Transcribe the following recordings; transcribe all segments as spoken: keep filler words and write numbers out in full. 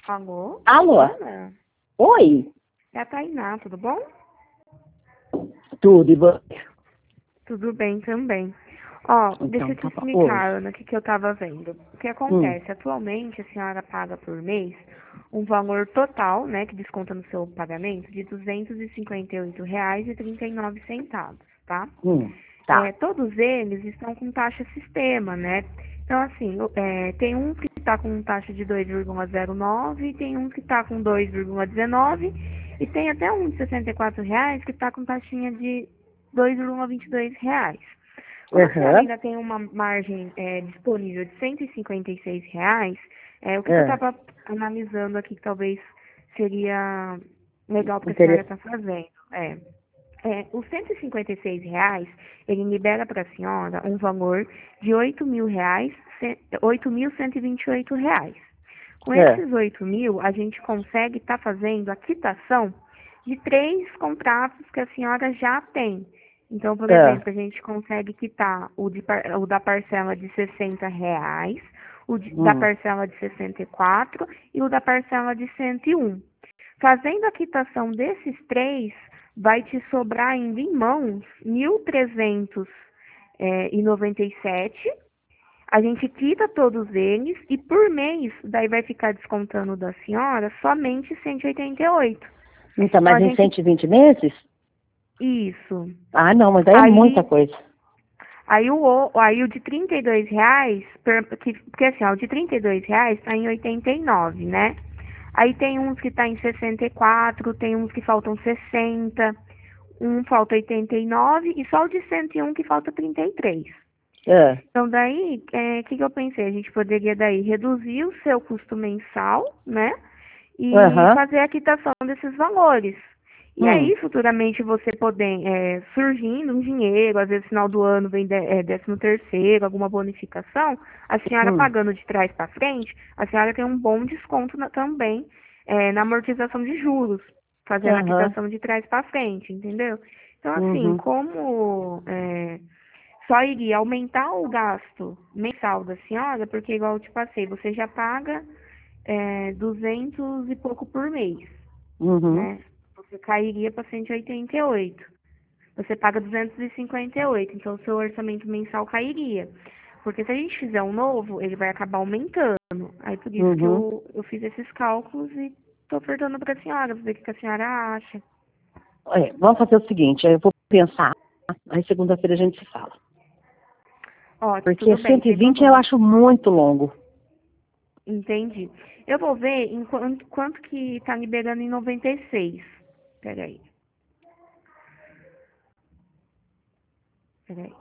Alô? Alô? Ana? Oi? É a Tainá, tudo bom? Tudo, e você? Tudo bem também. Ó, deixa Então, eu te tá bom. Oi. explicar, Ana, o que, que eu tava vendo. O que Hum. acontece? Atualmente, a senhora paga por mês um valor total, né, que desconta no seu pagamento, de duzentos e cinquenta e oito reais e trinta e nove centavos, tá? Hum. É, Tá. todos eles estão com taxa sistema, né? Então, assim, o- é, tem um que está com taxa de dois vírgula zero nove, tem um que está com dois vírgula dezenove e tem até um de sessenta e quatro reais que está com taxinha de dois vírgula vinte e dois reais. Como a senhora Aham. ainda tem uma margem é, disponível de cento e cinquenta e seis reais, é, o que, que eu É. estava analisando aqui que talvez seria legal porque a senhora Interesse. está fazendo. É. É, os cento e cinquenta e seis reais, ele libera para a senhora um valor de oito mil reais, oito mil cento e vinte e oito reais. Com É. esses oito mil, a gente consegue estar fazendo a quitação de três contratos que a senhora já tem. Então, por É. exemplo, a gente consegue quitar o, de par- o da parcela de sessenta reais, o de- da Hum. parcela de sessenta e quatro e o da parcela de cento e um. Fazendo a quitação desses três, vai te sobrar ainda em mãos mil trezentos e noventa e sete. A gente quita todos eles e por mês daí vai ficar descontando da senhora somente cento e oitenta e oito. Então, Então mas a em gente cento e vinte meses? isso. Ah, não, mas aí é muita Aí coisa. aí o o- aí o de trinta e dois reais, per- que- porque assim, ó, o de trinta e dois reais tá em oitenta e nove, né? Aí tem uns que tá em sessenta e quatro, tem uns que faltam sessenta. Um falta oitenta e nove e só o de cento e um que falta trinta e três. É. Então, daí, o é, que, que eu pensei? A gente poderia daí reduzir o seu custo mensal, né? E Aham. fazer a quitação desses valores. E Hum. aí, futuramente, você poder, é, surgindo um dinheiro, às vezes no final do ano vem de, é, décimo terceiro, alguma bonificação, a senhora Hum. pagando de trás para frente, a senhora tem um bom desconto na- também é, na amortização de juros, fazendo a Aham. quitação de trás para frente, entendeu? Então, assim, Uhum. como é, só iria aumentar o gasto mensal da senhora, porque igual eu te passei, você já paga é, duzentos e pouco por mês, Uhum. né? Você cairia para cento e oitenta e oito. Você paga duzentos e cinquenta e oito, então o seu orçamento mensal cairia. Porque se a gente fizer um novo, ele vai acabar aumentando. Aí por isso que Uhum. eu, eu fiz esses cálculos e tô ofertando para a senhora, ver o que que a senhora acha. É, vamos fazer o seguinte, eu vou pensar, aí segunda-feira a gente se fala. Ó, Porque tudo bem, cento e sem vinte eu problema. acho muito longo. Entendi. Eu vou ver em quanto, quanto que tá liberando em noventa e seis. Peraí, peraí.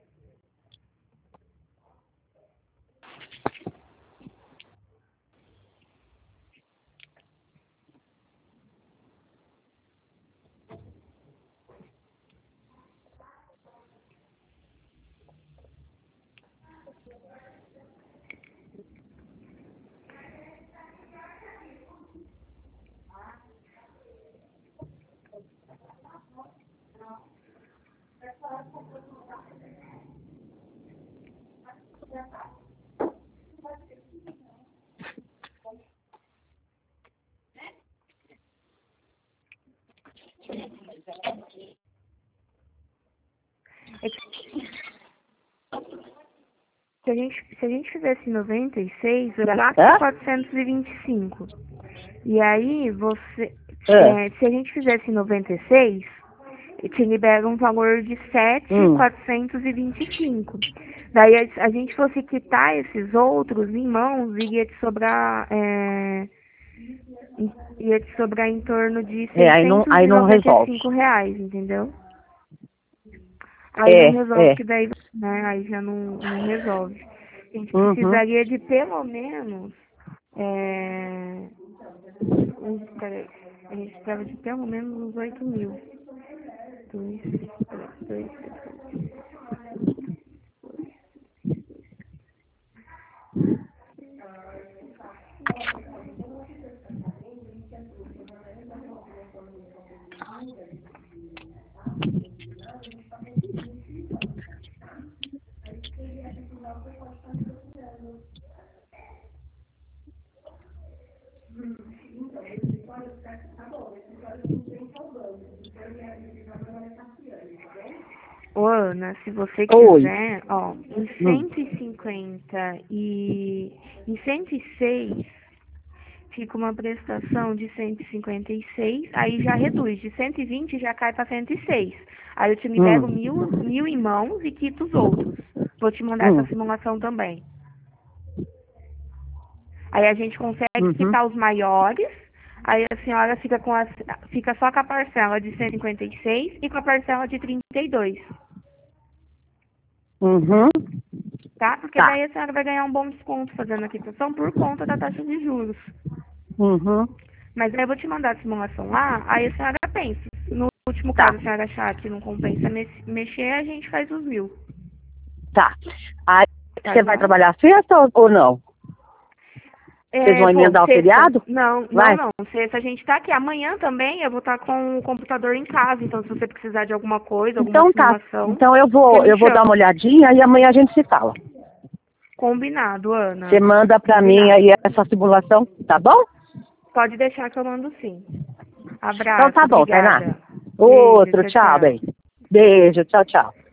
É que se a gente, se a gente fizesse noventa e seis, o gasto é Hã? quatrocentos e vinte e cinco. E aí, você, É. é, se a gente fizesse noventa e seis, te libera um valor de sete mil Hum. quatrocentos e vinte e cinco. Daí, a, a gente fosse quitar esses outros em mãos, iria te sobrar, é, ia te sobrar em torno de É, aí não, seiscentos aí e não noventa e resolve. cinco reais, entendeu? Aí não É, resolve, é. que daí, né, aí já não, não resolve. A gente Uhum. precisaria de pelo menos, é, uns, peraí, a gente precisava de pelo menos uns oito mil. Dois, peraí, dois, Ô, Ana, se você Oi. quiser, ó, em cento e cinquenta e em cento e seis fica uma prestação de cento e cinquenta e seis, aí já reduz, de cento e vinte já cai para cento e seis. Aí eu te libero Hum. mil, mil em mãos e quito os outros. Vou te mandar Hum. essa simulação também. Aí a gente consegue Uhum. quitar os maiores, aí a senhora fica, com a, fica só com a parcela de cento e cinquenta e seis e com a parcela de trinta e dois. Uhum. Tá? Porque Tá. daí a senhora vai ganhar um bom desconto fazendo a quitação por conta da taxa de juros. Uhum. Mas aí eu vou te mandar a simulação lá, aí a senhora pensa. No último Tá. caso, a senhora achar que não compensa me- mexer, a gente faz os mil. Tá. Aí Tá você bom? vai trabalhar sexta ou, ou não? É, Vocês vão bom, emendar o sexta. feriado? Não, Vai? não, não. Sexta a gente tá aqui. Amanhã também eu vou estar com o computador em casa. Então, se você precisar de alguma coisa, alguma Então tá. simulação, Então eu você vou, me eu vou dar chama. uma olhadinha e amanhã a gente se fala. Combinado, Ana. Você manda pra mim Combinado. aí essa simulação, tá bom? Pode deixar que eu mando sim. Então Abraço, tá bom, Tainá. obrigada. Beijo, Outro, tchau, tchau, tchau. bem. Beijo, tchau, tchau.